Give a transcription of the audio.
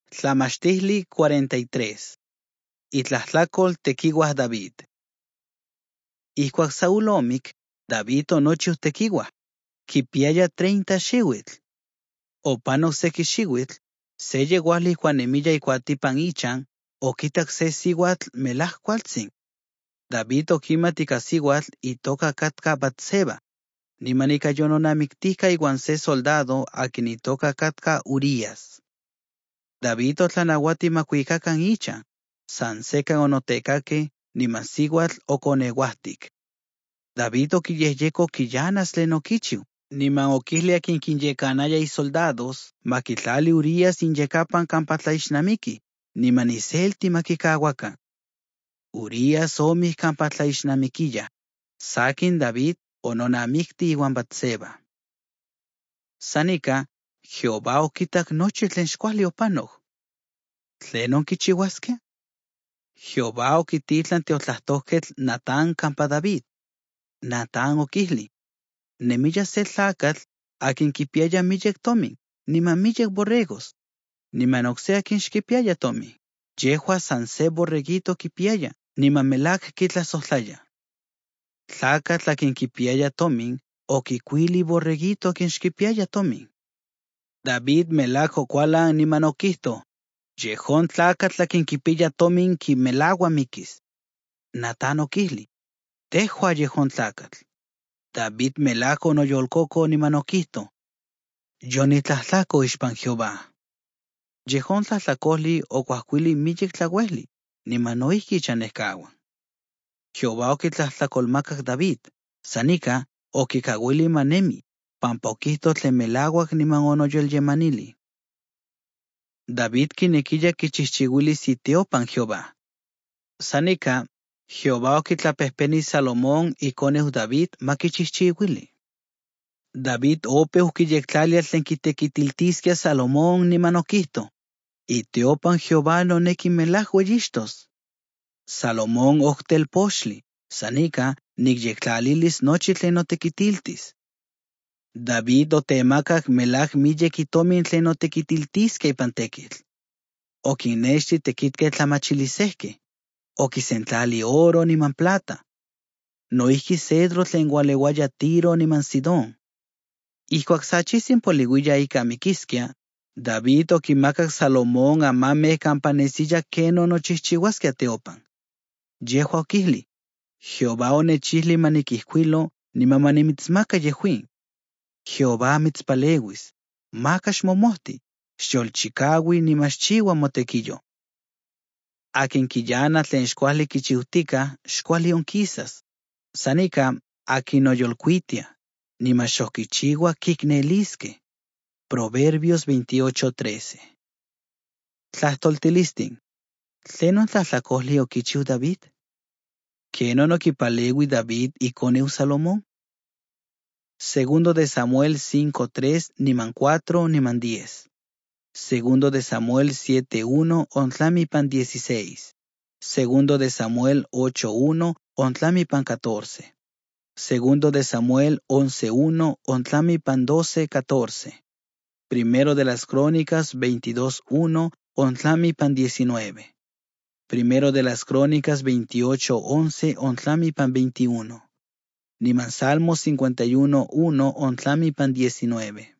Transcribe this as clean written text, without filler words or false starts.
Tlamachtihli 43. Itlahtlacol tequihuah David. Ihcuac Saúl omic, David onochiu tequihuah, quipiaya 30 xiuitl. Opanoc sequi xiuitl, se yeguahli cuanemilla icuatipan ichan, oquitac se siuatl melah cualtzin. David oquimat ica siuatl itoca catca Batseba, niman ica yononamictica iguan se soldado aquin itoca catca Urías. David otlanauati macuicacan ichan, san secan onotecaque, niman siuatl oconeguahtic. David oquiyehyeco quillanas tlen oquichiu, niman oquihli aquin quinyecanaya soldados, maquitlali Urías inyecapan campa tlaixnamiqui, niman iselti maquicahuacan. Urías omic campa tlaixnamiquilla, saquin David ononamicti iuan Batseba. Sanica, Jehová oquitac nochi tlen xcuali opanoc. ¿Tlen onquichiuasqueh? Jehová oquititlan teotlahtohquetl Natán campa David. Natán oquihli, nemilla se tlacatl aquin quipiaya millec tomin, niman millec borregos, niman ocse aquin xquipiaya tomin. Yehua san se borreguito quipiaya, niman melac quitlasohlaya. Tlacatl aquin quipiaya tomin, oquicuili borreguito aquin xquipiaya tomin. David melac ocualan niman oquihto, yehon tlacatl aquin quipiaya tomin quimelagua miquis. Natán oquihli, tehua yehon tlacatl. David melac onoyolcoco niman oquihto, yonitlahtlaco ixpan Jehová. Yehon tlahtlacohli ocuahcuili millec tlauehli, niman noihqui chanehcahuan. Jehová oquitlahtlacolmacac David, sanica oquicauili manemi, pampa oquihto tlen melahuac niman onoyolyemanili. David quinequilla quichihchiuilis itiopan Jehová. Sanica, Jehová oquitlapehpeni Salomón iconeu David maquichihchiuili. David opeu quiyectlalia tlen quitequitiltisquia Salomón niman oquihto, itiopan Jehová nonequi melah ueyixtos. Salomón octelpoxli, sanica nicyectlalilis nochi tlen notequitiltis. David otemacac melah millec itomin tlen otequitiltisque ipan tequitl. Oquinnexti tequitque tlamachilisehque, oquisentlali oro niman plata. Noihqui cedro tlen ualeuaya Tiro niman Sidón. Ihcuac sachisin poliuilla ica miquisquia, David oquimacac Salomón amameh campa nesilla ken onochihchiuasquia teopan. Yehua oquihli, Jehová onechihli maniquihcuilo niman manimitzmaca yehuin. Jehová mitzpaleuis, maca xmomohti, xyolchicaui niman xchiua motequillo. Aquin quillana tlen xcuali quichiutica, xcuali onquisas. Sanica, aquin oyolcuitia, niman xoquichiua quicnelisque. Proverbios 28:13. Tlahtoltilistin, ¿tlenon tlahtlacohli oquichiu David? ¿Kenon oquipaleui David iconeu Salomón? Segundo de Samuel 5:3 niman 4 niman 10. Segundo de Samuel 7:1 ontlamipan 16. Segundo de Samuel 8:1 ontlamipan 14. Segundo de Samuel 11:1 ontlamipan 12:14. Primero de las Crónicas 22:1 ontlamipan 19. Primero de las Crónicas 28:11 ontlamipan 21. Niman Salmos 51:1 ontlamipan 19.